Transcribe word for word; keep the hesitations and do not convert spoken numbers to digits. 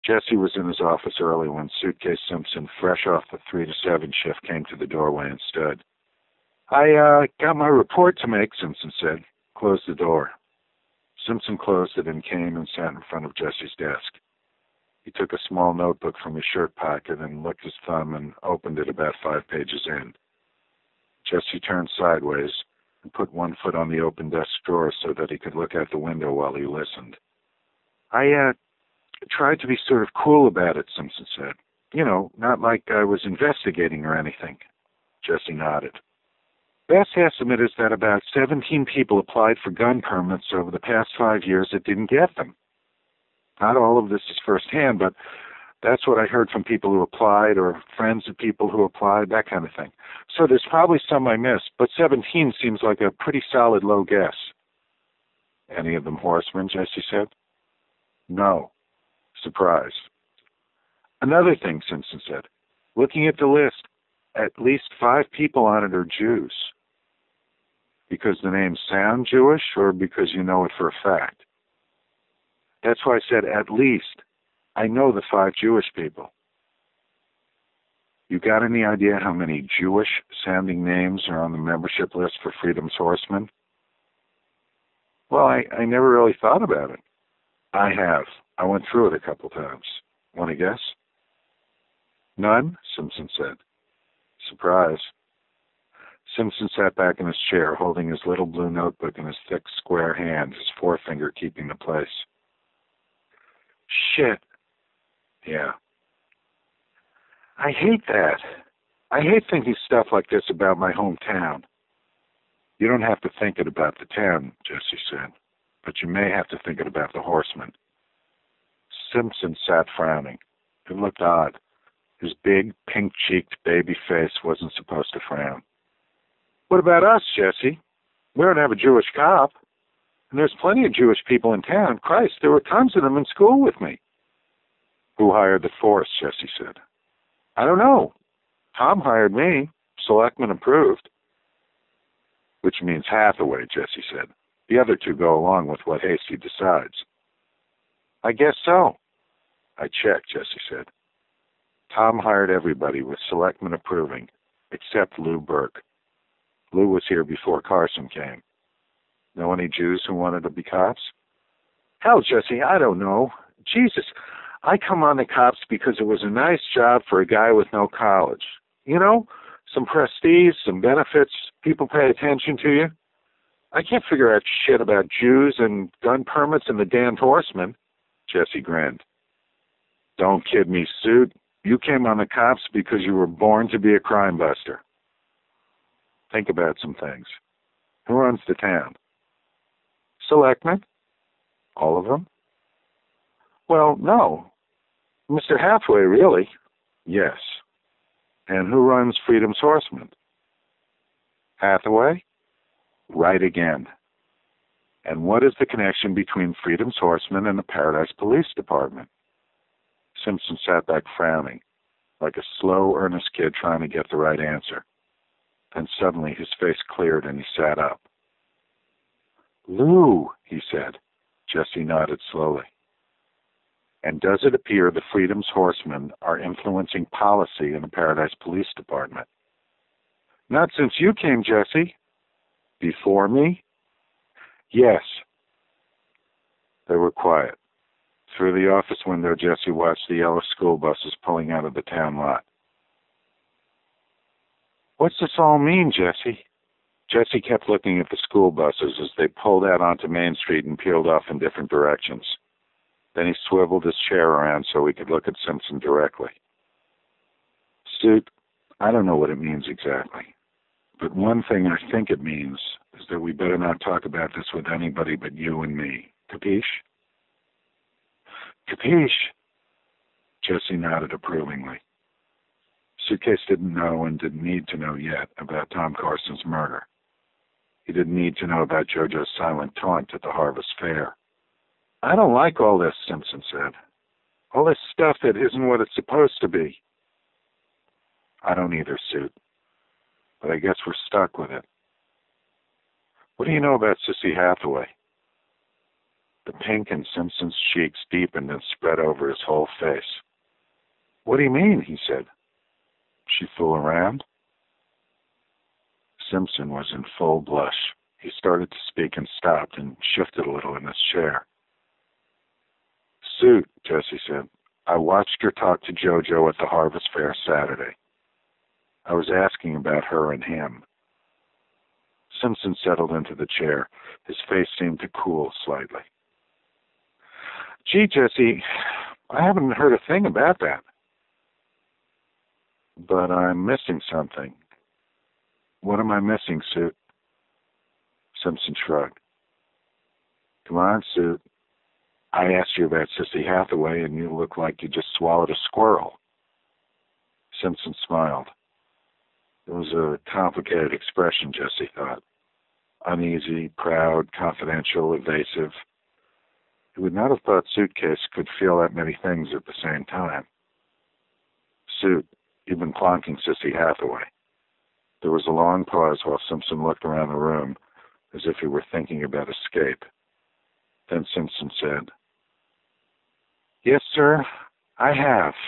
Jesse was in his office early when Suitcase Simpson, fresh off the three to seven shift, came to the doorway and stood. I, uh, got my report to make, Simpson said. Close the door. Simpson closed it and came and sat in front of Jesse's desk. He took a small notebook from his shirt pocket and licked his thumb and opened it about five pages in. Jesse turned sideways and put one foot on the open desk drawer so that he could look out the window while he listened. I, uh, tried to be sort of cool about it, Simpson said. You know, not like I was investigating or anything. Jesse nodded. Best estimate is that about seventeen people applied for gun permits over the past five years that didn't get them. Not all of this is firsthand, but that's what I heard from people who applied or friends of people who applied, that kind of thing. So there's probably some I missed, but seventeen seems like a pretty solid low guess. Any of them horsemen, Jesse said. No. Surprised. Another thing, Simpson said. Looking at the list, at least five people on it are Jews. Because the names sound Jewish or because you know it for a fact? That's why I said at least. I know the five Jewish people. You got any idea how many Jewish-sounding names are on the membership list for Freedom's Horsemen? Well, I, I never really thought about it. I have. I went through it a couple times. Want to guess? None, Simpson said. Surprise. Simpson sat back in his chair, holding his little blue notebook in his thick, square hand, his forefinger keeping the place. Shit. Yeah. I hate that. I hate thinking stuff like this about my hometown. You don't have to think it about the town, Jesse said, but you may have to think it about the horsemen. Simpson sat frowning. It looked odd. His big, pink-cheeked baby face wasn't supposed to frown. What about us, Jesse? We don't have a Jewish cop. And there's plenty of Jewish people in town. Christ, there were tons of them in school with me. Who hired the force, Jesse said. I don't know. Tom hired me. Selectman approved. Which means Hathaway, Jesse said. The other two go along with what Hasty decides. I guess so. I checked, Jesse said. Tom hired everybody with Selectman approving, except Lou Burke. Lou was here before Carson came. Know any Jews who wanted to be cops? Hell, Jesse, I don't know. Jesus, I come on the cops because it was a nice job for a guy with no college. You know, some prestige, some benefits, people pay attention to you. I can't figure out shit about Jews and gun permits and the damned horsemen. Jesse grinned. Don't kid me, Suit. You came on the cops because you were born to be a crime buster. Think about some things. Who runs the town? Selectmen? All of them? Well, no. Mister Hathaway, really? Yes. And who runs Freedom's Horsemen? Hathaway? Right again. And what is the connection between Freedom's Horsemen and the Paradise Police Department? Simpson sat back frowning, like a slow, earnest kid trying to get the right answer. Then suddenly his face cleared and he sat up. Lou, he said. Jesse nodded slowly. And does it appear the Freedom's Horsemen are influencing policy in the Paradise Police Department? Not since you came, Jesse. Before me? Yes. They were quiet. Through the office window, Jesse watched the yellow school buses pulling out of the town lot. What's this all mean, Jesse? Jesse kept looking at the school buses as they pulled out onto Main Street and peeled off in different directions. Then he swiveled his chair around so he could look at Simpson directly. Suit, I don't know what it means exactly. But one thing I think it means is that we better not talk about this with anybody but you and me. Capiche? Capiche? Jesse nodded approvingly. Suitcase didn't know and didn't need to know yet about Tom Carson's murder. He didn't need to know about JoJo's silent taunt at the Harvest Fair. I don't like all this, Simpson said. All this stuff that isn't what it's supposed to be. I don't either, Suit. But I guess we're stuck with it. What do you know about Sissy Hathaway? The pink in Simpson's cheeks deepened and spread over his whole face. "What do you mean?" he said. "She fool around?" Simpson was in full blush. He started to speak and stopped and shifted a little in his chair. "Suit," Jesse said. "I watched her talk to JoJo at the Harvest Fair Saturday. I was asking about her and him." Simpson settled into the chair. His face seemed to cool slightly. "Gee, Jesse, I haven't heard a thing about that." "But I'm missing something." "What am I missing, Suit?" Simpson shrugged. "Come on, Suit. I asked you about Sissy Hathaway, and you look like you just swallowed a squirrel." Simpson smiled. It was a complicated expression, Jesse thought. Uneasy, proud, confidential, evasive. He would not have thought Suitcase could feel that many things at the same time. "Suit, you've been clonking Sissy Hathaway." There was a long pause while Simpson looked around the room as if he were thinking about escape. Then Simpson said, "Yes, sir, I have."